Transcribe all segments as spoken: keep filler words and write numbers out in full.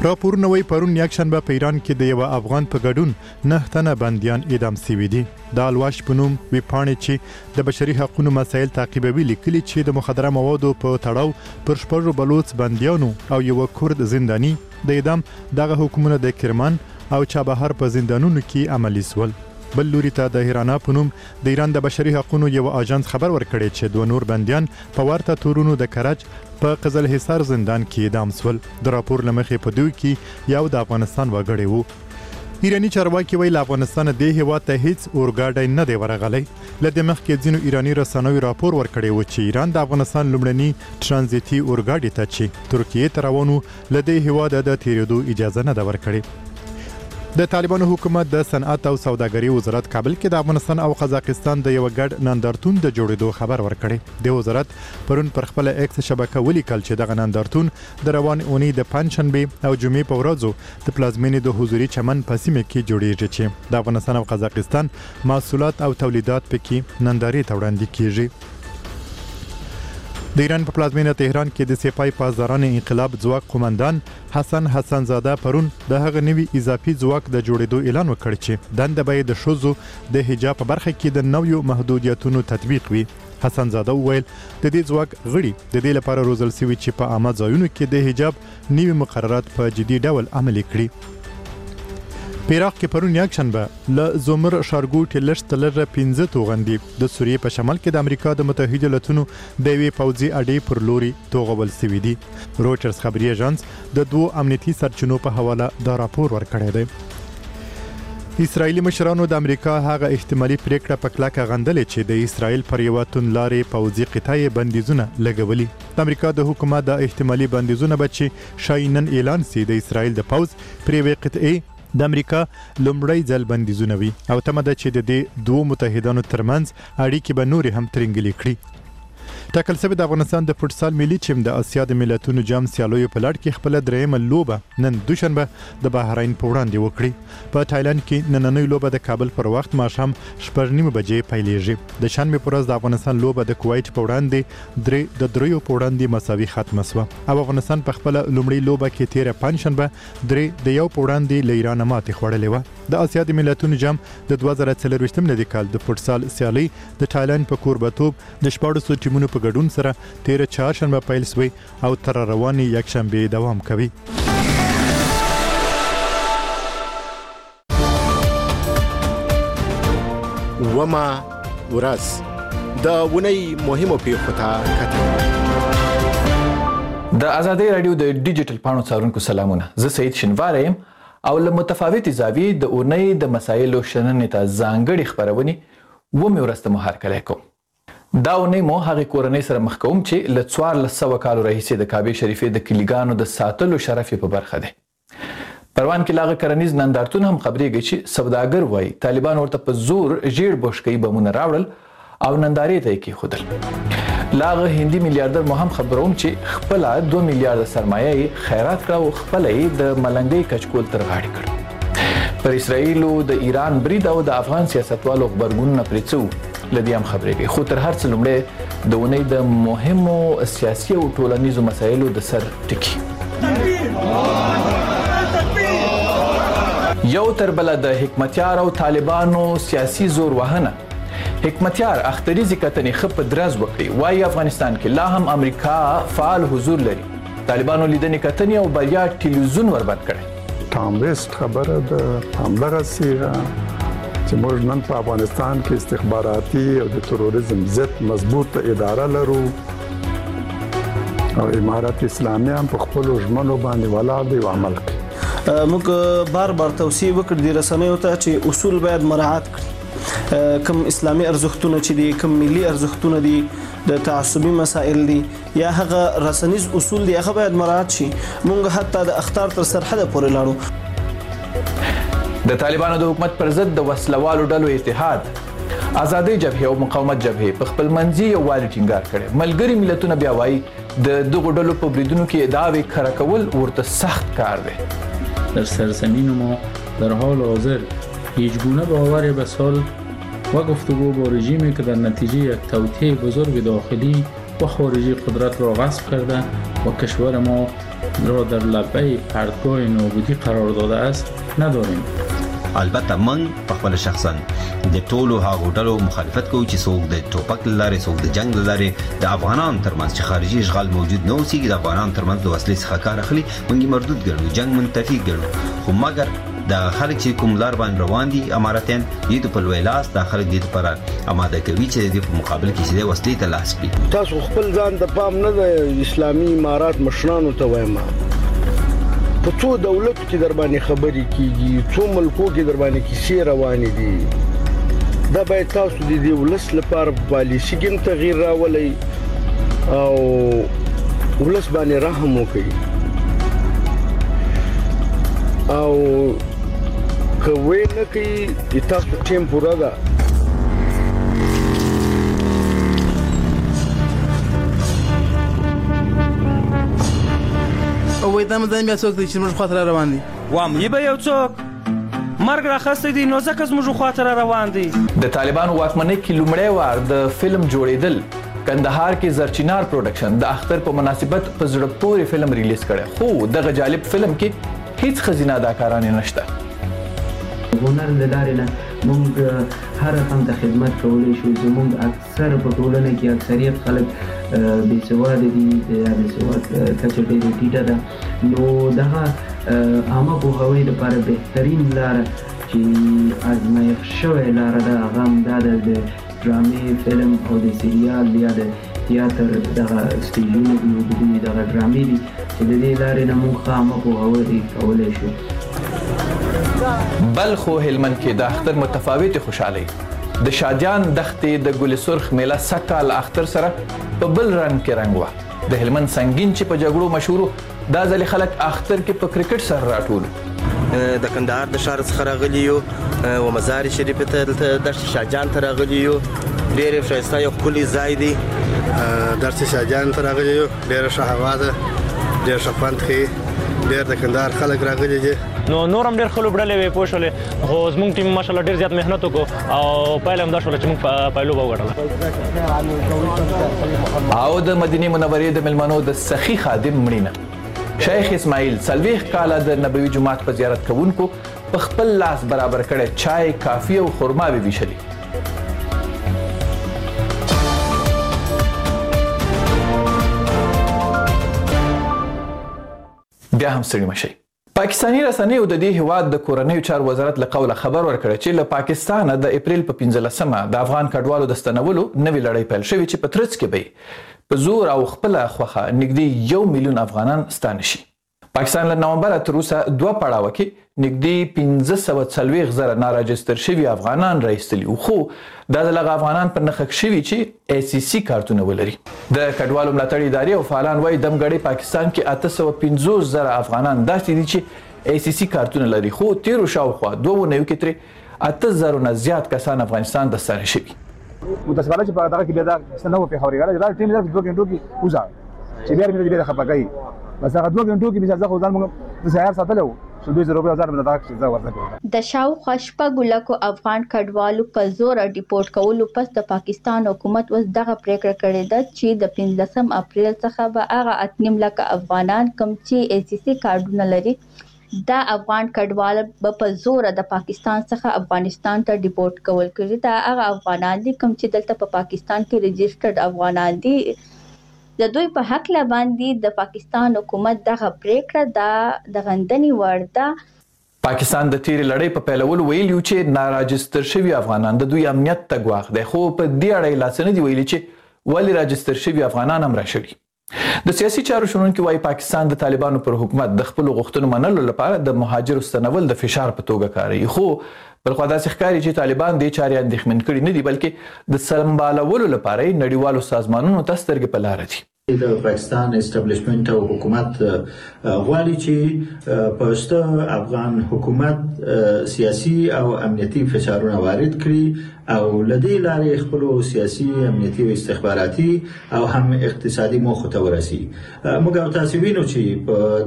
راپورونه وایي پرون یکشنبه په ایران کې د یو افغان په ګډون نه تنه بندیان اعدام شوي دي. د الواش په نوم ویبپاڼې چې د بشري حقوقو مسایل تعقیبوي لیکلي چې د مخدره موادو په تړاو پر شپږو بلوڅ بندیانو او یو کورد زنداني د اعدام دغه حکمونه د کرمان او چابهار په زندانونو کې عملي سول. بل لوري ته د هیرانا په نوم د ایران د بشري حقوقو یو اژانس خبر ورکړی چې دوه نور بندیان په ورته تورونو د کرج په قزل حصار زندان کې اعدام سول. د راپور لمخې په دوی کې یو د افغانستان وګړی وو. ایرانی چارواکي ویل افغانستان د هیواد ته هیڅ اورګاډی نه دی ورغلی. لدې مخکې ځینو ایرانی رسنیو راپور ورکړی و چې ایران د افغانستان لومړني ترانزیتي اورګاډي ته چې ترکیه ته روانو لدې هیواد د تیریدو اجازه نه ده ورکړې. د طالبانو حکومت د صنعت او سوداګرۍ وزارت کابل کې د افغانستان او قزاقستان د یو ګډ نندارتون د جوړېدو خبر ورکړی. د وزارت پرون پر خپل ایکس شبکه ولیکل چې دغه نندارتون د روان اونۍ د پنځشنبه او جمعې په ورځو د پلازمینې د حضوري چمن په سیمه کې جوړیږي چې د افغانستان او قزاقستان محصولات او تولیدات پکې نندارې ته وړاندې کیږي. د ایران په پلازمینه تهران کې د سپای پاسداران انقلاب ځواک قومندان حسن حسن زاده پرون د هغه نوي اضافي ځواک د جوړېدو اعلان وکړ چې دنده به د ښځو د حجاب په برخه کې د نویو محدودیتونو تطبیق وي. حسن زاده وویل د دې ځواک غړي د دې لپاره روزل شوي چې په عامه ځایونو کې د حجاب نوي مقررات په جدي ډول عملي کړي. په عراق کې پرون یکشنبه له زومر شارګوټ لشت لره پنځه توغندي د سوریې په شمال کې د امریکا د متحده ایالاتونو د وی پوځي اډې پر لوري توغول شوي دي. رويټرز خبري اژانس د دوه امنیتي سرچینو په حواله دا راپور ورکړی دی. اسرایلی مشرانو د امریکا هغه احتمالي پریکړه په کلکه غندلې چې د اسرایل پر یو تونلارې پوځي قطعې بندیزونه لګولي. د امریکا د حکومت د احتمالي بندیزونه به چې شاینن اعلان سي د اسرایل د پوځ پر یو قطعې د امریکا لومړی ځل بندیزونه وي او تمه ده چې د دې دوه متحدانو ترمنځ اړیکې به نورې هم ترنګلې کړي. ټاکل شوی د افغانستان د فوټسال ملي ټیم د اسیا د ملتونو جام سیالیو په لړ کې خپل درېیمه لوبه نن دوشنبه د بحرین په وړاندې وکړي. په تایلند کې نننۍ لوبه د کابل پر وخت ماښام شپږ نیمې بجې پیلېږي. د شنبې پر ورځ د افغانستان لوبه د کویت په وړاندې درې د دریو په وړاندې مساوي ختمه شوه او افغانستان په خپل لومړۍ لوبه کې تیره پنځشنبه درې د یو په وړاندې له ایران ماتې خوړلې وه. د اسیا د ملتونو جام د دوه زره څلرویشتم میلادي کال د فوټسال سیالي د تایلند په کوربتوب د شپاړسو ټیمونو په ګډون سره تیره چهارشنبه پیل شوی او تر روانې یکشنبه دوام کوي. وما ورځ د ونې مهمو پیښو ته کتل. د ازادي رادیو د ډیجیټل پاڼو څارونکو سلامونه. زه سید شنواره یم او له متفاوتې زاویې د اونۍ د مسایلو شننې ته ځانګړې خپرونې ومې ورځ ته محرکلی کوم. دا اونۍ مو هغې کورنۍ سره مخ کوم چې له څوارلس سوه کالو راهیسې د کعبې شریفې د کلیګانو د ساتلو شرف یې په برخه دی. پروان کې لاغه کرنیز نندارتون هم خبرېږي چې سوداګر وایي طالبان ورته په زور ژیړ بوشکۍ بمونه راوړل او نندارې ته یې کېښودل. لاغه هندي میلیاردر مو هم خبروم چې خپله دوه میلیارده سرمایه یې خیرات کړه او خپله یې د ملنګۍ کچکول تر غاړې کړ. پر اسرائیلو د ایران برید او د افغان سیاستوالو غبرګونونه پرې څه وو له دې هم خبرېږي. خو تر هر څه لومړی د اونۍ د مهمو سیاسي او ټولنیزو مسایلو د سر ټکي. یو تر بله د حکمتیار او طالبانو سیاسي زور وهنه. حکمتیار اختریزي کتنې ښه په درز وکړي. وایي افغانستان کې لا هم امریکا فعال حضور لري. طالبانو لیدنې کتنې او بریا ټلویزیون وربند کړی. ټام ویسټ خبره ده همدغسې چې موږ نن په افغانستان کې استخباراتي او د تروریزم ضد مضبوط اداره لرو او امارت اسلامي هم په خپلو ژمنو باندې ولاړ دی او عمل کوي. موږ بار بار توصیه وکړو د رسنیو ته چې اصول باید مراعات کړي. کوم اسلامي ارزښتونه چې دي، کوم ملي ارزښتونه دي، د تعصبي مسائل دي یا هغه رسنیز اصول دي، هغه باید مراعات شي. موږ حتی د اخطار تر سرحده پورې لاړو. د طالبانو د حکومت پر ضد د وسلوالو ډلو اتحاد، آزادۍ جبهې او مقاومت جبهې په خپل منځي یووالي ټینګار کړی. ملګري ملتونه بیا وایي د دغو ډلو په بریدونو کې ادعاوې کره کول ورته سخت کار دی. در سرزمین ما در حال حاضر هیچ گونه باور به صلح و گفتگو با رژیمی که در نتیجه یک توطئه بزرگ داخلی و خارجی قدرت را غصب کرده و کشور ما را در لبه پرتگاه نابودی قرار داده است نداریم. البته من په خپل شخصا د ټولو هغو ډلو مخالفت کوم چې څوک د ټوپک لارې څوک د جنگ لارې د افغانان ترمنځ چې خارجي اشغال موجود نه اوسېږي د افغانان ترمنځ د وسلې څخه کار اخلي موږ مردود ګڼو، جنگ منتفي ګڼو. خو مګر د خلک چې کوم لار باندې روان دي اماراتیان دې په لوی لاس د خلک دې لپاره آماده کوي چې د په مقابل کې چې د وسلې ته لاس کړي. تاسو خپل ځان د پام نه د اسلامي امارات مشرانو ته وایم په څو دولتو کې در باندې خبرې کیږي، څو ملکو کې در باندې کیسې روانې دي. دا باید تاسو د دې ولس لپاره په پالیسي کې تغییر راولئ او ولس باندې رحم وکړئ او کوي نه کوي تاسو ټیم پورا ده. او وای دا مزه بیا څوک چې موږ خاطر روان دي وام یبه یو څوک مرګ راخسته دي نو ځکه موږ خاطر روان دي. د طالبانو واکمنۍ کې لومړی وار د فلم جوړېدل کندهار کې زرچینار پروډکشن د اختر په مناسبت په زړه پورې فلم ریلیز کړی، خو دغه جالب فلم کې هیڅ ښځینه اداکارانې نشته. هنر له لارې نه موږ هر رقم ته خدمت کولی شو. زموږ اکثر په ټولنه کې اکثریت خلک بې سواده دي یا بې سواد کچه ډېره ټیټه ده، نو دغه عامه پوهاوي لپاره بهترین لاره چې ازمایښت شوې لاره ده هغه همدا ده د ډرامې، فلم او د سریال یا د تیاتر دغه سټیجونه دي او د دې دغه ډرامې دي چې د دې لارې نه موږ ښه عامه پوهاوی کولی شو. بلخ او هلمند کې د اختر متفاوتې خوشحالۍ. د شادیان دښتې د ګل سرخ میله سږ کال اختر سره په بل رنګ کې رنګ وه. د هلمند سنګین چې په جګړو مشهور دا ځلې خلک اختر کې په کرکټ سره راټول. د کندهار د ښار څخه راغلي یو و مزار شریف ته دښت شاهجان ته راغلي یو، ډېر ښایسته یو ښکلی ځای دی. دښت شاهجان ته راغلي یو، ډېره ښه هوا ده، ډېر ښه خوند کوي، ډېر د کندهار خلک راغلي دي. نو نور هم ډېر ښه لوبډلې وې پوه شولې، خو زموږ ټیم ماشاءالله ډېر زیات محنت وکړو او پایله هم دا شوله چې موږ پایلوبه وګټله. او د مدینې منورې د مېلمنو د سخي خادم مړینه. شیخ اسماعیل څلوېښت کاله د نبوي جومات په زیارت کوونکو په خپل لاس برابر کړی چای، کافي او خرما به ویشلي. بیا هم ستړي مه شئ. پاکستاني رسنیو د دې هیواد د کورنیو چارو وزارت له قوله خبر ورکړی چې له پاکستانه د اپریل په پنځلسمه د افغان کډوالو د ستنولو نوې لړۍ پیل شوې چې په ترڅ کې به په زور او خپله خوښه نږدې یو میلیون افغانان ستانه شي. پاکستان له نومبره تر اوسه دوه پړاوه کې نږدې پنځه سوه څلوېښت زره ناراجستر شوي افغانان راایستلي وو، خو دا د هغه افغانان په نښه شوي چې ای سی سی کارتونه ولري. د کډوالو ملاتړ ادارې او فعالان وایي دمګړی پاکستان کې اته سوه پنځوس زره افغانان داسې دي چې ای سی سی کارتونه لري، خو تیرو شاوخوا دوه اونیو کې ترې اته زرو نه زیات کسان افغانستان ته ستانه شوي. متاسفانه چې په دغه کې بیا دا څه نه و پېښوري دا ټیم دا دوه غنټو کې وځه چې بیا مې دې خپه کوي بس هغه دوه غنټو کې بیا ځکه ځان موږ د سهار ساتلو شو دوه زره په ځان باندې دا څه ورته د شاوخوا شپږ لکو افغان کډوالو په زور ډیپورټ کولو پس د پاکستان حکومت اوس دغه پریکړه کړې ده چې د پنځلسم اپریل څخه به هغه اتنیم لکه افغانان کوم چې ای سی سی کارډونه لري دا افغان کډوال به په زور د پاکستان څخه افغانستان ته ډیپورټ کول کېږي. دا هغه افغانان دي کوم چې دلته په پاکستان کې ريجسترډ افغانان دي. د دوی په حق لا باندې د پاکستان حکومت دغه پریکړه دا د غندنې وړ ده. پاکستان د تیرې لړۍ په پیلولو ویلي چې ناراجستر شوي افغانان د دوی امنیت ته ګواښ دی، خو په دې اړه یې لا څه نه دي ویلي چې ولې راجستر شوي افغانان هم راشړي. د سیاسي چارو شنونکي وایي پاکستان د طالبانو پر حکومت د خپلو غوښتنو منلو لپاره د مهاجرو ستنول د فشار په توګه کاروي، خو بلخوا داسې ښکاري چې طالبان دې چارې اندېښمن کړي نه دي بلکې د سمبالولو لپاره یې نړیوالو سازمانونو ته سترګې په لاره دي. د پاکستان اسټابلیشمنت او حکومت غواړي چې پښتو افغان حکومت سیاسي او امنیتي فشارونه وارد کړي او لدی لارې خپل سیاسي امنیتي او استخباراتي او هم اقتصادي موخو ته ورسي. موږ تاسو وینو چې په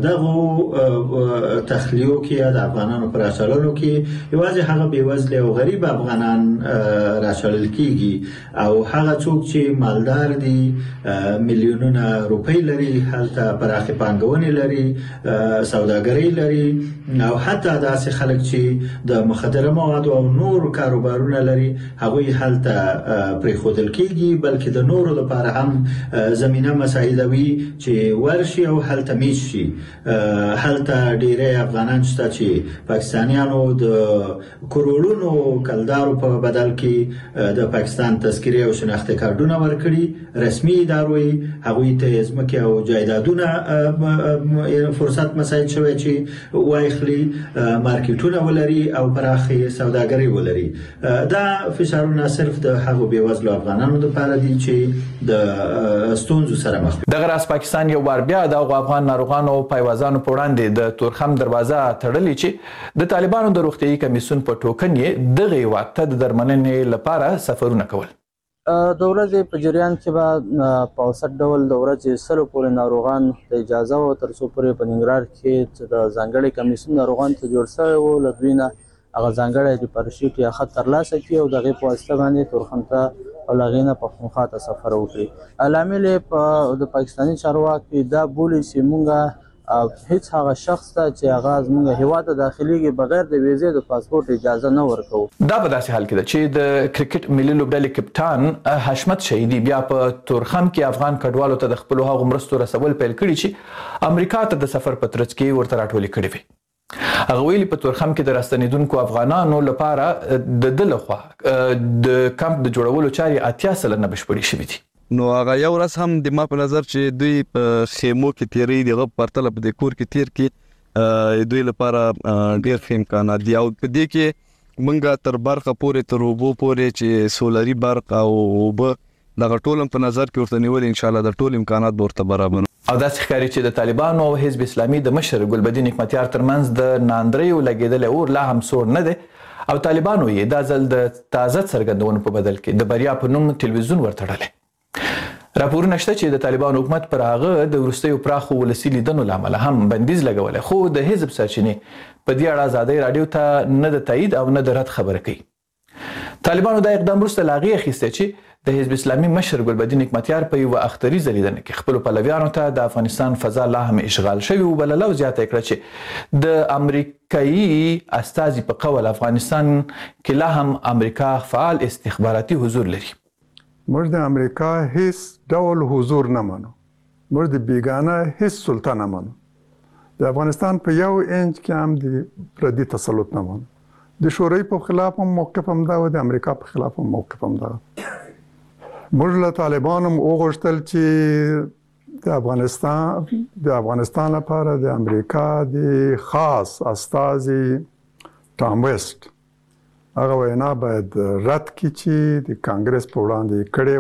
دغه تخلیو کې د افغانانو پر اصلونو کې یوازې هغه بیوزله او غریب افغانان راشل کیږي او هغه څوک چې مالدار دي میلیونونه روپۍ لري هلته پراخه پانګونې لري سوداګري لري او حتی داسې خلک چې د مخدره موادو او نور کاروبارونه لري هغوی هلته پرې خودل کیږي بلکې د نورو لپاره هم زمينه مساعدوي چې ورشي او هلته میش شي. هلته ډیری افغانان شته چې پاکستانیانو د کروڑونو کلدارو په بدل کې د پاکستان تذکره او شناخته کارتونه ورکړي رسمي ادارو هغوی ته ځمکې او جایدادونه فرصت مساعد شوی چې وایخلي مارکیټونه ولري او پراخه سوداګري ولري. دا فشارونه صرف د هغو بیوزلو افغانانو لپاره دي چې د ستونزو سره مخ دي. دغه راز پاکستان یو بار بیا د افغان ناروغانو پایوازانو په وړاندې د تورخم دروازه تړلې چې د طالبانو د روغتیايي کمیسیون په ټوکن یې دغه هیواد ته د درملنې لپاره سفرونه کول. د ورځې په جریان کې به په اوسط ډول د ورځې سلو پورې ناروغان د اجازه و تر څو پورې په ننګرهار کې د ځانګړي کمیسیون ناروغان ته جوړ شوی و له دوی نه هغه ځانګړی ریپارشیټ یا خط ترلاسه کړي او د هغې په واسطه باندې تورخم ته او له هغې نه پښتونخوا ته سفر وکړي. لامل یې په د پاکستاني چارواکي دا بولي چې مونږ هیڅ هغه شخص ته چې هغه زموږ هیواد ته داخليږي بغیر د ویزې د پاسپورت اجازه نه ورکوو. دا په داسې حال کې ده چې د کرکټ ملي لوبډلې کپټان حشمت شهیدي بیا په تورخم کې افغان کډوالو ته د خپلو هغو مرستو رسول پیل کړي چې امریکا ته د سفر په ترڅ کې ورته راټولې کړې وي. هغه ویلي په تورخم کې د راستنېدونکو افغانانو لپاره د ده لخوا د کمپ د جوړولو چارې اتیا سلنه بشپړې شوي دي. نو هغه یو ورځ هم د ما په نظر چې دوی په خیمو کې تیری دغه پرتله په د کور کې تیر کې دوی لپاره ډیر ښه امکانات دي او په دې کې مونږه تر برخه پورې تر وبو پورې چې سولري برق او وب دغه ټول په نظر کې ورته نیول ان شاء الله د ټول امکانات ورته برابر. او داسې ښکاري چې د طالبانو او حزب اسلامي د مشر ګلبدین حکمتیار ترمنځ د ناندریو لګېدلی اور لا هم سوړ نه دی او طالبانو یې دا ځل د تازه څرګندونو په بدل کې د بریا په نوم تلویزیون ورتړلی. راپورونه شته چې د طالبانو حکومت پر هغه د وروستیو پراخو ولسي لیدنو له امله هم بندیز لګولی خو د حزب سرچینې په دې اړه ازادۍ راډیو ته نه د تایید او نه د رد خبره کوي. طالبانو دا اقدام وروسته له هغې اخیستی چې د حزب اسلامي مشر ګلبدین حکمتیار په یوه اختریزه لیدنه کې خپلو پلویانو ته د افغانستان فضا لا هم اشغال شوي وبلله او زیاته یې کړه چې د امریکایي استازي په قول افغانستان کې لا هم امریکا فعال استخباراتي حضور لري. موږ د امریکا هیڅ ډول حضور نه منو. موږ د بیګانه هیڅ سلطه نه منو. د افغانستان په یو انچ کې هم د پردي تسلط نه منو. د شوروي په خلاف هم موقف هم دا و د امریکا په خلاف هم موقف هم دا. موږ له طالبانو هم وغوښتل چې د افغانستان د افغانستان لپاره د امریکا د خاص استازي ټام ویسټ هغه وینا باید رد کړي چې د کانګرس په وړاندې کړې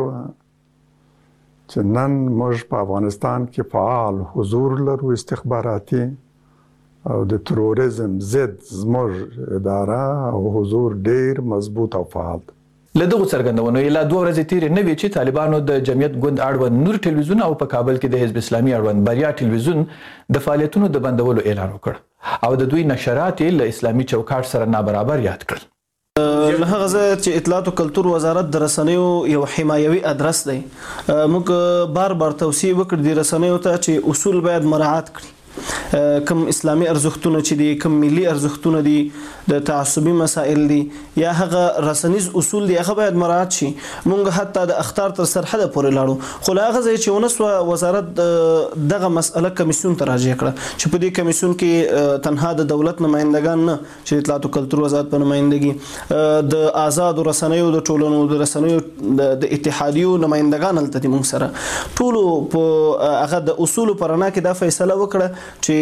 وه چې نن موږ په افغانستان کې فعال حضور لرو استخباراتي او د تروریزم ضد زموږ اداره او حضور ډیر مضبوط او فعال دی. له دغو څرګندونو یې لا دوه ورځې تېرې نه وې چې طالبانو د جمعیت ګوند اړوند نور ټلویزیون او په کابل کې د حزب اسلامي اړوند بریا ټلویزیون د فعالیتونو د بندولو اعلان وکړ او د دوی نشرات یې له اسلامي چوکاټ سره نابرابر یاد کړل. له هغه ځایه چې اطلاعات او کلتور وزارت د رسنیو یو حمایوي ادرس دی موږ بار بار توصیه وکړو د رسنیو ته چې اصول باید مراعات کړي. کم اسلامي ارزښتونه چې دي کم ملي ارزښتونه دي د تعصبي مسائل دي یا هغه رسنیز اصول دي هغه باید مراعات شي. مونږ حتی د اخطار تر سرحده پورې لاړو خو له هغه ځای چې ونسوه وزارت دغه مسأله کمیسیون ته راجع کړه چې په دې کمیسیون کې تنها د دولت نمایندگان نه چې اطلاعات او کلتور وزارت په نمایندګي د آزادو رسنیو د ټولنو د رسنیو د اتحادیو نمایندگان هلته دي مونږ سره ټولو په هغه د اصولو په رڼا کې دا فیصله وکړه چې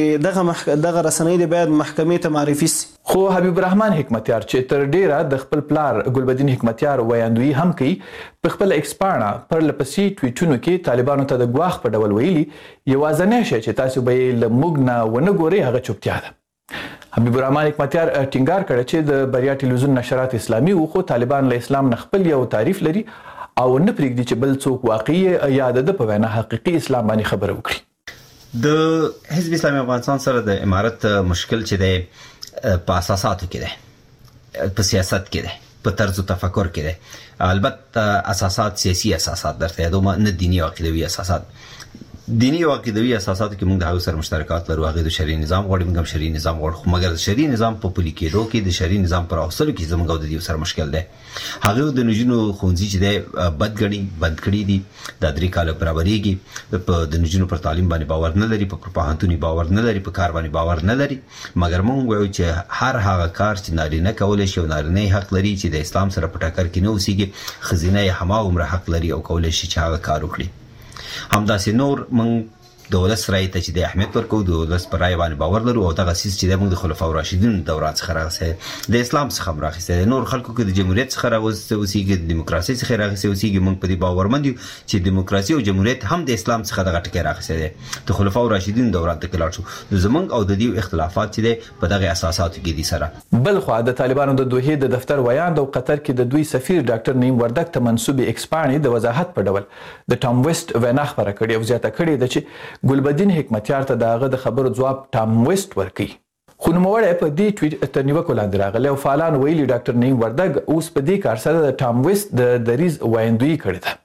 چې دغه مح... دغه رسنۍ د باید محکمې ته معرفي سي. خو حبیب الرحمن حکمتیار چې تر ډیره د خپل پلار ګلبدین حکمتیار ویاندوی هم کوي په خپل ایکسپاڼه پر لپسې ټویټونو کې طالبانو ته د ګواښ په ډول ویلي یوازینی شی چې تاسو به یې له موږ نه ونه ګورئ هغه چوپتیا ده. حبیب الرحمن حکمتیار ټینګار کړی چې د بریا ټلویزیون نشرات اسلامي وو خو طالبان له اسلام نه خپل یو تعریف لري او نه پرېږدي چې بل څوک واقعي یا د په وینا حقیقي اسلام باندې خبره وکړي. د حزب اسلامي افغانستان سره د امارت مشکل چې دی په اساساتو کې دی، په سیاست کې دی، په طرز تفکر کې دی. البته اساسات سیاسي اساسات درته یادوم، نه دینی او عقیدوي اساسات. دینی او عقیدوي اساساتو کې موږ د هغو سره مشترکات لرو، هغه د شرعي نظام غواړي، موږ هم شرعي نظام غواړو، خو مګر د شرعي نظام په پلي کېدو کې د شرعي نظام پر راوستلو کې زموږ او د دې سره مشکل دی. هغه د نجونو ښوونځي چې دی بد ګڼي، بند کړي دي، دا درې کاله برابرېږي، په د نجونو پر تعلیم باندې باور نه لري، په پوهنتون باور نه لري، په کار باندې باور نه لري. مګر موږ وایو چې هر هغه کار چې نارینه کولی شي او نارینه حق لري چې د اسلام سره په ټکر کې نه اوسېږي، ښځینه یې هماغومره حق لري او کولی شي چې هغه کار وکړي. همداسې نور موږ د ولس رایې ته چې د اهمیت ورکوو، د ولس پر رایې باندې باور لرو او دغه څیز چې دی موږ د خلفاء راشدین دوران څخه راغلی، د اسلام څخه هم راخیستی دی، نور خلکو کې د جمهوریت څخه راغوستی اوسېږي، د دیموکراسۍ څخه راغوستی اوسېږي. موږ په دې باورمند یو چې دیموکراسي او جمهوریت هم د اسلام څخه دغه ټکی راخیستی دی. د خلفاء راشدین دوران ته کې لاړ شو، زموږ او د دې اختلافات چې دی په دغه اساساتو کې دي سره. بل خوا د طالبانو د دوحې د دفتر ویاند او قطر کې د دوی سفیر ډاکټر نعیم وردګ ته منسوبې ایکسپاڼې د وضاحت په ډول د ټام ویسټ وینا خپره کړې او زیاته کړې ده چې ګلبدین حکمتیار ته د هغه د خبرو ځواب ټام ویسټ ورکوي. خو نوموړی په دې ټویټ تر نیوکو لاندې راغلی او فعالان ویلي ډاکټر نعیم وردګ اوس په دې کار سره د ټام ویسټ د دریځ ویاندویي کړې ده.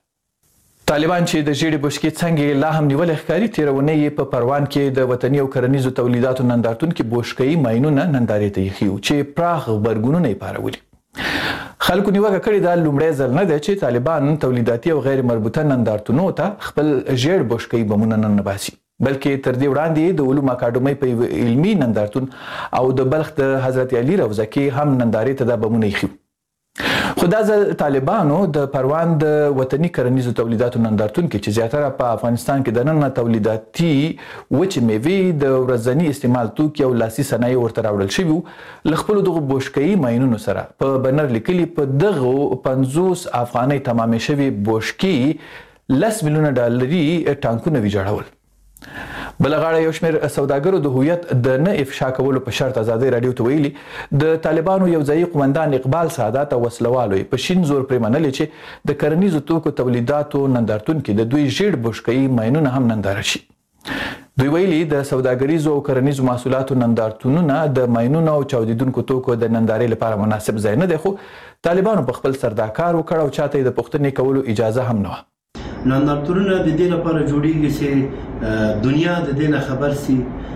طالبان چې د ژیړې بشکې څنګه لا هم نیولې ښکاري، تېره اونۍ یې په پروان کې د وطني او کرنیزو تولیداتو نندارتون کې بوشکه‌یي ماینونه نندارې ته ایښي وو چې پراخ غبرګونونه یې پارولي. خلکو نیوکه کړې ده لومړی ځل نه دی چې طالبان تولیداتي او غیر مربوطه نندارتونو ته خپل ژیړ بشکه‌یي بمونه ننباسي، بلکې تر دې وړاندې د علومو اکاډمۍ په علمي نندارتون او د بلخ د حضرت علي روضه کې هم نندارې ته دا بمونه ایښي. خو دا ځل طالبانو د پروان د وطني کرنیزو تولیداتو نندارتون کې چې زیاتره په افغانستان کې دننه تولیداتي وچې میوې د ورځني استعمال توکي او لاسي صنایع ورته راوړل شوي وو، له خپلو دغو بوشکه‌یي ماینونو سره په بنر لیکلي په دغو پنځوس افغانۍ تمامې شوي بوشکې لس میلیونه ډالري ټانکونه ویجاړول. بل غاړه یو شمېر سوداګرو د هویت د نه افشا کولو په شرط ازادۍ راډیو ته ویلي د طالبانو یو ځایي قومندان اقبال سعادت او وسلوالو په شین زور پرې منلې چې د کرنیزو توکو تولیداتو نندارتون کې د دوی ژیړ بشکه‌یي ماینونه هم ننداره شي. دوی ویلي د سوداګریزو او کرنیزو محصولاتو نندارتونونه د ماینونو او چاودیدونکو توکو د نندارې لپاره مناسب ځای نه دی، خو طالبانو په خپل سر دا کار وکړ او چاته یې د پوښتنې کولو اجازه هم نه وه. نندارتونونه د دې لپاره جوړیږي چې دنیا د دې نه خبر سي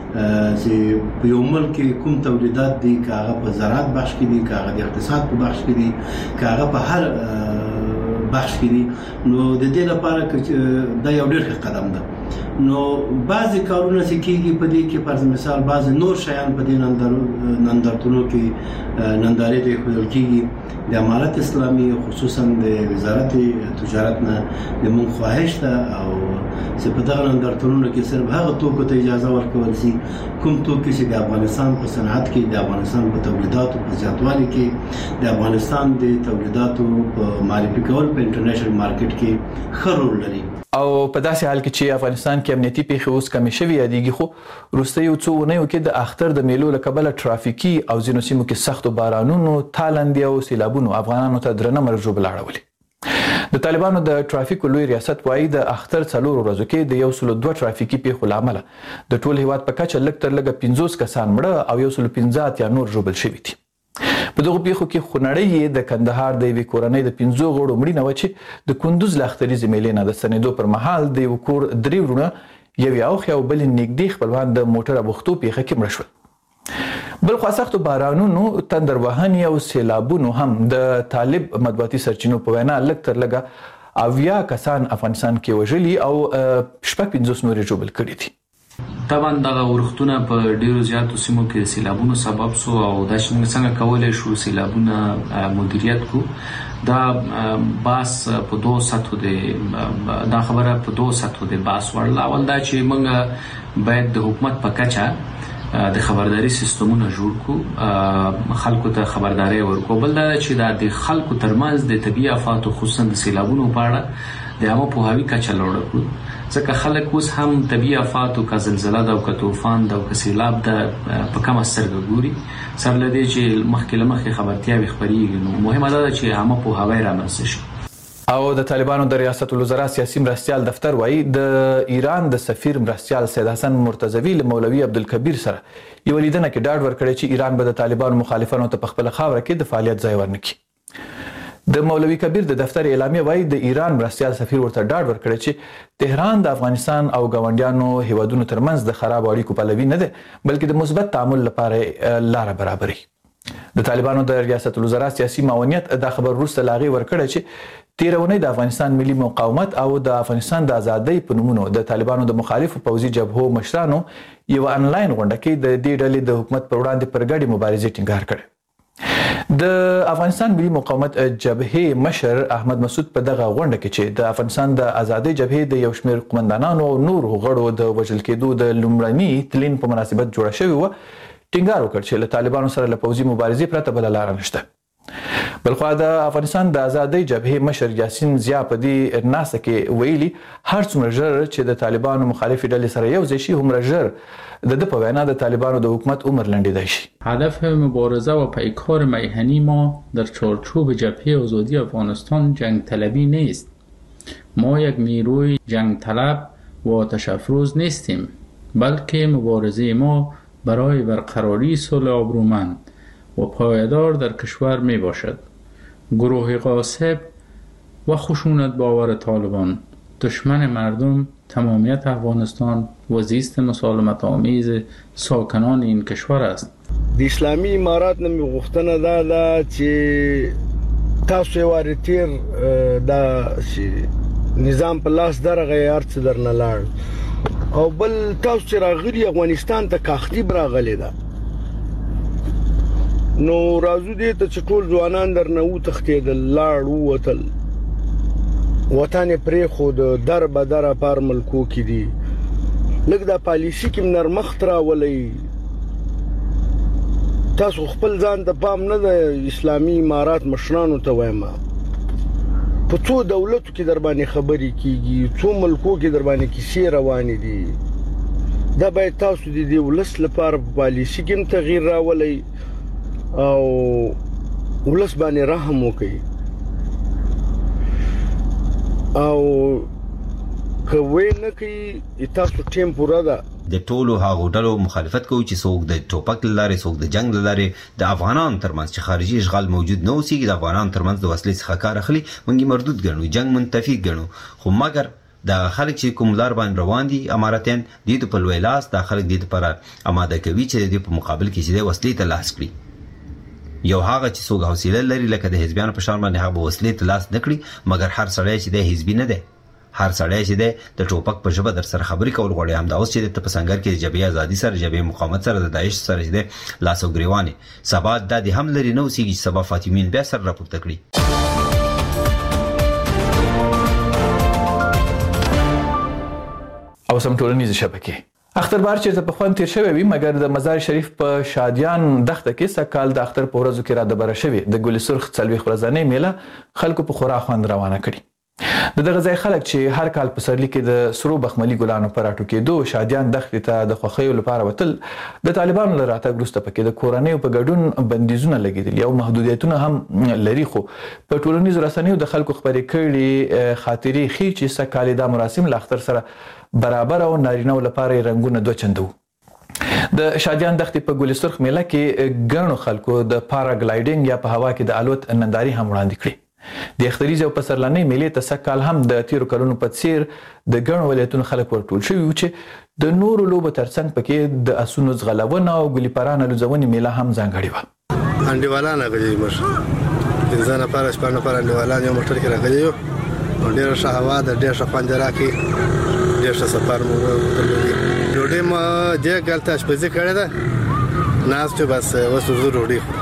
چې په یو ملک کې کوم تولیدات دي، که هغه په زراعت بخش کې دي، که هغه د اقتصاد په بخش کې دي، که هغه په هر بخش کې دي. نو د دې لپاره دا یو ډېر ښه قدم ده. نو بعضې کارونه چې کېږي په دې کې فرض مثال بعضې نور شیان په دې نندارتونو کې نندارې ته ایښودل کېږي. د امارت اسلامي خصوصا د وزارت تجارت نه د مونږ خواهش ده او چې په دغه نندارتونونو کې صرف هغه توکو ته اجازه ورکول شي کوم توکي چې د افغانستان په صنعت کې، د افغانستان په تولیداتو په زیاتوالي کې، د افغانستان د تولیداتو په معرفي کول په انټرنیشنل مارکیټ کې ښه رول لري. او په داسې حال کې چې افغانستان کې امنیتي پیښې اوس کمې شوي یادېږي، خو وروستیو څو اونیو کې د اختر د میلو له کبله ټرافیکي او ځینو سیمو کې سختو بارانونو، تالندې او سیلابونو افغانانو ته درنه مرګ ژوبله اړولې. د طالبانو د ټرافیکو لوی ریاست وایي د اختر څلورو ورځو کې د یو سلو دوه ټرافیکي پیښو له امله د ټول هیواد په کچه لږ تر لږه پنځوس کسان مړه او یو سلو پنځه اتیا نور ژوبل شوي دي. په دغو پیښو کې خونړۍ یې د کندهار د یوې کورنۍ د پنځو غړو مړینه وه چې د کندوز له اختریزې میلې نه د ستنېدو پر مهال د یو کور درې وروڼه، یو یې اوښی او بل یې نږدې خپلوان د موټر ابوختو پیښه کې مړه شول. بل خوا سختو بارانونو، تندر وهنې او سیلابونو هم د طالب مطبوعاتي سرچینو په وینا لږ تر لږه اویا کسان افغانستان کې وژلي او شپږ پنځوس نور یې ژوبل کړي دي. طبعا دغه ورښتونه په ډیرو زیاتو سیمو کې سیلابونو سبب سو او دا چې موږ څنګه کولی شو سیلابونه مدیریت کړو. دا باس په دوه سطحو دی دا خبره په دوه سطحو دی باس ورل اول دا چې موږ باید د حکومت په کچه د خبرداري سیستمونه جوړ کو خلکو ته خبرداري ورکو بل دا چې د خلکو ترمنځ د طبيعي آفات خصوصا د سیلابونو په اړه د عامه پوهاوی کچه لوړه کړو ځکه خلک اوس هم طبيعي آفات او زلزلہ او طوفان او سیلاب د په کومه سترګه ګوري سره لدی چې مخکې لمخې خبرتیاوي خبريږي نو مهمه ده چې عامه پوهاوی رامنځته شي. او د طالبانو د ریاست الوزرا سیاسي مرستيال دفتر وایي د ایران د سفیر مرستيال سید حسن مرتضوی له مولوی عبدالکبیر سره یو لیدنه کې ډاډ ورکړی چې ایران به د طالبانو مخالفانو ته په خپل خاوره کې د فعالیت ځای ورنکړي. د مولوی کبیر د دفتر اعلامیه وایي د ایران مرستيال سفیر ورته ډاډ ورکړی چې تهران د افغانستان او ګاونډیانو هیوادونو ترمنځ د خراب اړیکو پلوي نه ده بلکې د مثبت تعامل لپاره لار برابري. د طالبانو د ریاست الوزرا سیاسي معاونیت دا خبر وروسته لاغي ورکړی چې تیرونی د افغانستان ملي مقاومت او د افغانستان د ازادۍ په نومونو د طالبانو د مخالفو پوځي جبهو مشرانو یو انلاین غونډه کې د دې ډلې د حکومت پر وړاندې پر ګډې مبارزې ټینګار کړ. د افغانستان ملي مقاومت جبهې مشر احمد مسعود په دغه غونډه کې چې د افغانستان د ازادۍ جبهې د یو شمېر قومندانانو او نور غړو د وژل کېدو د لومړني تلین په مناسبت جوړه شوې وه ټینګار وکړ چې له طالبانو سره له پوځي مبارزې پرته بله لاره نشته. بلخوا د افغانستان د ازادۍ جبهې مشر یاسین ضیا په دې ناسته کې ویلي هر څومره ژر چې د طالبانو مخالفې ډلې سره یو ځای شي هومره ژر د ده په وینا د طالبانو د حکومت عمر لنډیدای شي. هدف مبارزه و پیکار میهنی ما در چارچوب جبهه آزادی افغانستان جنگ طلبی نیست. ما یک نیروی جنگ طلب و آتش افروز نیستیم بلکه مبارزه ما برای برقراری صلح آبرومند و پایدار در کشور می باشد. گروه غاصب و خشونت باور طالبان دشمن مردم تمامیت افغانستان و زیست مسالمت آمیز ساکنان این کشور است. د اسلامي امارات نه غوښتنه دا ده چې تاسو یې واري تیر د نظام په لاس درغه هر څه درنه لاړ او بل تاسو چې راغلي افغانستان ته کاختی براغلي ده نو راځو دې ته چې ټول ځوانان درنه و تختیدل لاړ ووتل وطن پرې خود در به در پر ملکو کې دي لکه دا پالیسی کې نرمخت راولي تاسو خپل ځان ته پام نه د اسلامي امارات مشرانو ته وایم په څو دولتو کې در باندې خبري کیږي څو ملکو کې در باندې کیسې روانې دي دا باید تاسو د دې ولس لپاره پالیسی کې تغییر راولي او ولس باندې رحم وکړي او کوي نه کوي تاسو ټیم پوره ده. د ټولو هغو ډلو مخالفت کوي چې څوک د ټوپک لارې څوک د جنگ لارې د افغانانو ترمنځ چې خارجي اشغال موجود نه اوسېږي د افغانانو ترمنځ د وسلې څخه کار اخلي موږ مردود ګڼو جنگ منتفي ګڼو خو مګر د خلک چې کوم لار باندې روان دي اماراتین د په لوی لاس د خلک د لپاره آماده کوي چې د په مقابل کې چې د وسلې ته لاس کړي یو هغه چې څوک حوصله لري لکه د حزبیانو په شان باندې هغه وسلې ته لاس نکړي مګر هر سړی چې د حزبي نه دی هر سړی چې د ټوپک په ژبه در سره خبرې کول غواړي هم دا اوس چې د پسنګر کې د جبهه ازادي سره جبهه مقاومت سره د داعش سره چې لاس او ګریوانې سبا د دې هم لري نو سیږي سبا فاطمین بیا سره راپورته کړي. او سم ټولنیز شبکې اختربار چې په خوان تیر شوی وي مګر د مزار شریف په شادیان دښته کې سکهال د اختر په ورځو کې را دبره شوی د ګل سرخ څلويخ ورځنۍ میله خلکو په خورا خوند روانه کړي. د دغه ځای خلک چې هر کال په سرلی کې د سرو بخملي ګلانو پر راټو کېدو شادیان دښتې ته د خوښیو لپاره وتل د طالبانو له راتګ وروسته پکې د کورنیو په ګډون بندیزونه لګېدلي او محدودیتونه هم لري خو په ټولنیزو رسنیو د خلکو خبرې کړي خاطرې ښیي چې سږکال دا مراسم له اختر سره برابر او نارینه لپاره رنگونه دوه چنده د شادیان دښتې په ګل سرخ میله کې ګڼو خلکو د پاراګلایډینګ یا په هوا کې د الوت ننداري هم وړاندې کړي. د اختریزې او پسرلنۍ میلې ته سږکال هم د تیرو کلونو په څیر د ګڼو ولایتونو خلک ورټول شوي وو چې د نورو لوبو ترڅنګ پکې د اسونو ځغلونه او ګلي پرانه لوځونې میله هم ځانګړې وه. انډیوالان راغلي موږ پنځه نفره شپږ نفره انډیوالان یو موټر کې راغلي یو ډېره ښه هوا ده ډېر ښه خوند راکړي ډېر ښه سفر مو درلودی. ډوډۍ مو دې کال ته اشپزي کړې ده ناست بس اوس ورځو ډوډۍ خورو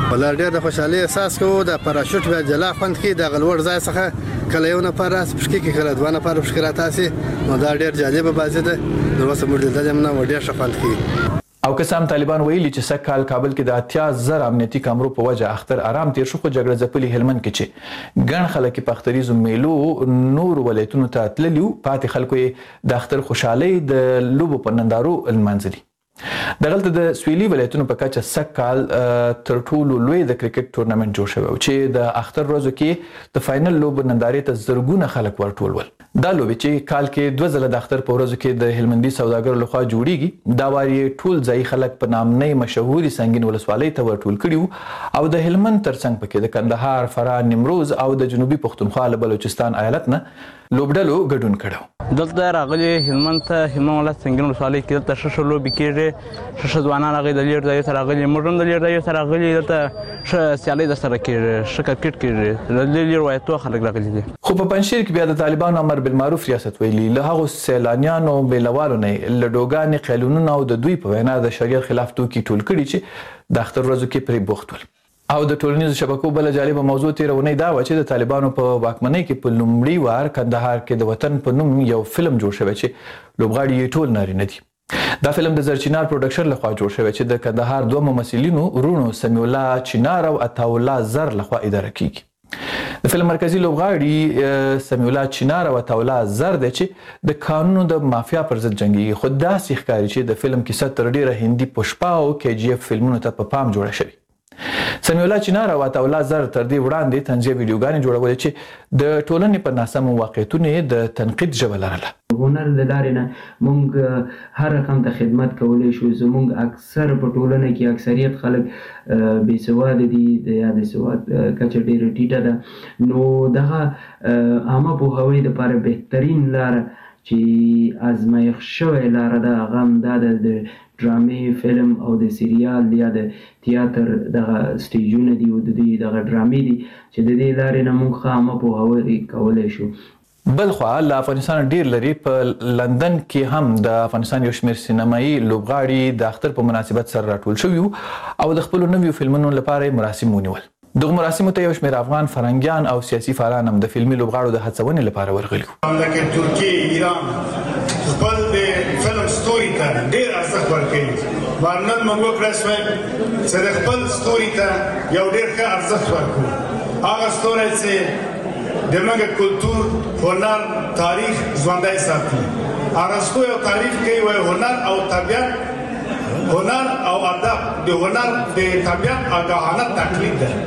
ولا ډېر د خوشحالي احساس کوو د پاراشوټ بیا جلا خوند کې د غلوړ ځای څخه کله یو نفر راس پښکې کې کله دوه نفر پښکې راتاسي نو دا ډېر جالبه بازي ده نو اوس موږ دلته نه و ډېر ښه خوند کوي. او قسم طالبان ویلي چې سږ کال کابل کې د اتیا زر امنیتي کامرو په وجه اختر آرام تیر شو، خو جګړه ځپلي هلمند کې چې ګڼ خلک په اختریزو میلو نور ولایتونو ته تللي وو، پاتې خلکو یې د اختر خوشحالۍ د لوبو په نندارو لمانځلي. دغلته د سویلي ولایتونو په کچه سږ کال تر ټولو لوی د کرکټ تورنمنټ جوړ شوی و چې د اختر ورځو کې د فاینل لوبو نندارې ته زرګونه خلک ورټول ول. دا لوبې چې کال کې دوه ځله د اختر په ورځو کې د هلمندي سوداګرو لخوا جوړیږي، دا وار یې ټول ځایي خلک په نامنۍ مشهوري سنګین ولسوالۍ ته ورټول کړي وو او د هلمند ترڅنګ پکې د کندهار، فراه، نیمروز او د جنوبي پښتونخوا له بلوچستان ایالت نه لوبډلو ګډون کړو. دلته راغلي هلمند ته هلمند ولایت سنګین ولسوالۍ کې دلته ښه ښه لوبې کېږي، ښه ښه ځوانان راغلي د لېر ځایو ته راغلي، موږ هم د لېر ځایو ته راغلي، دلته ښه سیالۍ درسره کېږي، ښه کرکټ کېږي، د لېر لېر ولایتو خلک راغلي دي. خو په پنجشیر کې بیا د طالبانو امر بالمعروف ریاست ویلي له هغو سیلانیانو بیلوالو نه له ډوګانې قیلونونه او د دوی په وینا د شریعت خلاف توکي ټول کړي چې د اختر ورځو کې پرې بوخت ول. او د ټولنیزو شبکو بله جالبه موضوع تېره اونۍ دا وه چې د طالبانو په واکمنۍ کې په لومړي وار کندهار کې د وطن په نوم یو فلم جوړ شوی چې لوبغاړي یې ټول نارینه دي. دا فلم د زرچینار پروډکشن لخوا جوړ شوی چې د کندهار دوه ممثلینو رونو سمیع الله چینار او عطاالله زر لخوا اداره کیږي. د فلم مرکزی لوبغاړي سمیع الله چینار او عطاالله زر دی چې د قانونو د مافیا پر ضد جنګیږي، خو داسې ښکاري چې د فلم کیسه تر ډیره هندي پشپا او کې جی اف فلمونو ته په پام جوړه شوې. سمیع الله چینار او عطاالله زر تر دې وړاندې طنزیه ویډیوګانې جوړولې چې د ټولنې په ناسمو واقعیتونو یې د تنقید ژبه لرله. هنر د لارې نه موږ هر رقم ته خدمت کولی شو. زموږ اکثر په ټولنه کې اکثریت خلک بې سواده دي، د یا د سواد کچه ډېره ټیټه ده، نو دغه عامه پوهاوي دپاره بهترین لاره چې ازمایښت شوې لاره ده هغه همدا ده د ډرامې، فلم او د سریال یا د تیاتر دغه سټیجونه دي او د دوی دغه ډرامې دي چې د دې لارې نه موږ ښه عامه پوهاوی کولی شو. بل خوا له افغانستان ډیر لري په لندن کې هم د افغانستان یو شمېر سینمایي لوبغاړي د اختر په مناسبت سره راټول شوي او د خپلو نویو فلمونو لپاره مراسم ونیول. دغه مراسمو ته یو شمېر افغان فرهنګیان او سیاسي فعالان هم د فلمي لوبغاړو د هڅونې لپاره ورغلي وو. مملکت ترکیه، ایران خپل د فلم ستوري ته ډېر ارزښت ورکوي. نن موږ وکړی شوی چې د خپل ستوري ته یو ډېر ښه ارزښت ورکړو. هغه ستوری چې د موږ کلتور، هنر، تاریخ ژوندی ساتي. ارسطو یو تعریف کوي وایي هنر او طبیعت، هنر او ادب د هنر د طبیعت آگاهانه تقلید ده.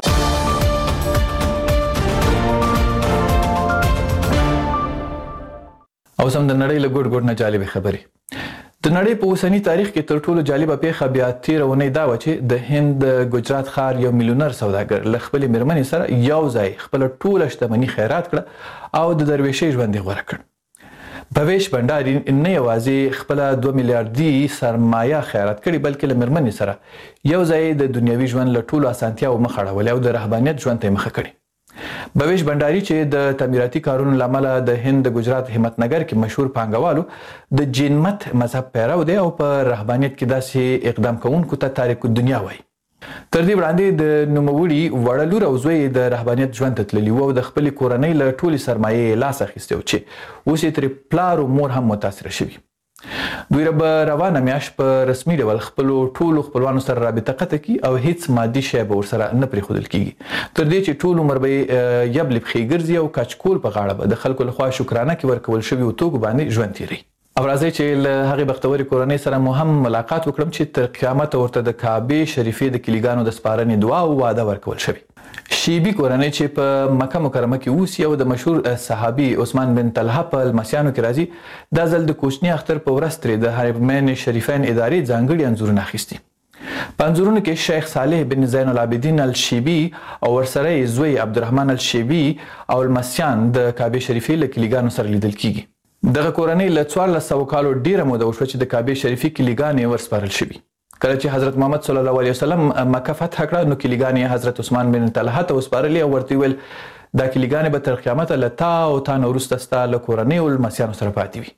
او سم د نړۍ له ګوټ ګوټ نه جالبې خبرې. د نړۍ په اوسني تاریخ کې تر ټولو جالبه پیښه بیا تېره اونۍ دا وه چې د هند د ګجرات ښار یو میلیونر سوداګر له خپلې مېرمنې سره یو ځای خپله ټوله شتمني خیرات کړه او د درویشۍ ژوند یې غوره کړ. بویش بنډاري نه یوازې خپله دوه میلیاردي سرمایه خیرات کړې بلکې له مېرمنې سره یو ځای د دنیوي ژوند له ټولو اسانتیاوو مخ اړولې او د رهبانیت ژوند ته یې مخه کړې. بویش بنډاري چې د تعمیراتي کارونو له امله د هند د ګجرات همتنګر کې مشهور پانګوالو د جین مت مذهب پیرو دی او په رهبانیت کې داسې اقدام کوونکو ته تاریک الدنیا وایي. تر دې وړاندې د نوموړي وړه لور او زوی د رهبانیت ژوند ته تللي وو او د خپلې کورنۍ له ټولې سرمایې یې لاس اخیستی و چې اوس یې ترې پلار او مور هم متاثره شوي. دوی به روانه میاشت په رسمي ډول خپلو ټولو خپلوانو سره رابطه قطع کړي او هیڅ مادي شی به ورسره نه پرېښودل کېږي، تر دې چې ټول عمر به یې یبلې پښې ګرځي او کچکول په غاړه به د خلکو لخوا شکرانه کې ورکول شوي توکو باندې ژوند تېروي. او راځئ چې له هغې بختورې کورنۍ سره مو هم ملاقات وکړم چې تر قیامته ورته د کعبې شریفې د کلیګانو د سپارنې دعا او واده ورکول شوي. شیبي کورنۍ چې په مکه مکرمه کې اوسي او د مشهور صحابي عثمان بن طلحه په لمسیانو کې راځي، دا ځل د کوچني اختر په ورځ ترې د حرمین شریفین ادارې ځانګړي انځورونه اخیستي. په انځورونو کې شیخ صالح بن زین العابدین الشیبي او ورسره یې زوی عبدالرحمن الشیبي او لمسیان د کعبې شریفې له کلیګانو سره لیدل کیږي. دغه کورنۍ له څوارلس سوه کالو ډیره موده وشوه چې د کعبې شریفې کلیګانې ورسپارل شوي. کله چې حضرت محمد صلی الله علیه وسلم مکه فتح کړه نو کلیګانې حضرت عثمان بن طلحه ته وسپارلې او ورته ویل دا کلیګانې به تر قیامته له تا او تا نه وروسته ستا له کورنۍ او لمسیانو سره پاتې وي.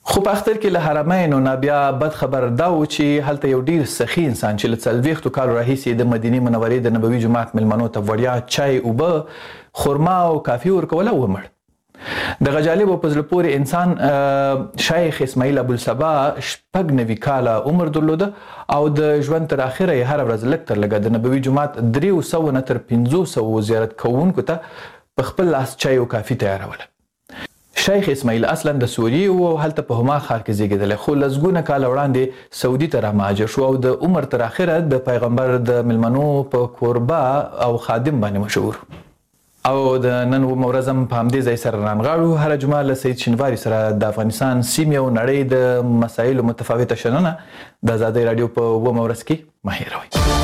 خو په اختر کې له حرمینو نه بیا بد خبر دا و چې هلته یو ډیر سخي انسان چې له څلوېښتو کالو راهیسې د مدینې منورې د نبوي جومات میلمنو ته وړیا چای اوبه خرما او کافي ورکوله ومړ. دغه جالب او په زړه پورې انسان شیخ اسماعیل ابوالصبا شپږ نوي کاله عمر درلوده او د ژوند تر اخره یې هره ورځ لږ تر لږه د نبوي جومات درېو سوو نه تر پنځو سوو زیارت کوونکو ته په خپل لاس چای او کافي تیاروله. شیخ اسماعیل اصلا د سوریې و او هلته په هما ښار کې زیږېدلی، خو لسګونه کاله وړاندې سعودي ته رامهاجر شو او د عمر تر اخره د پیغمبر د میلمنو په کوربه او خادم باندې مشهور. او د نن اومه ورځ هم په همدې ځای سره رانغاړو. هره جمعه له سید شینواري سره د افغانستان سیمې او نړۍ د مسایلو متفاوته شننه د ازادۍ راډیو په اومه ورځ کې مه هېروئ.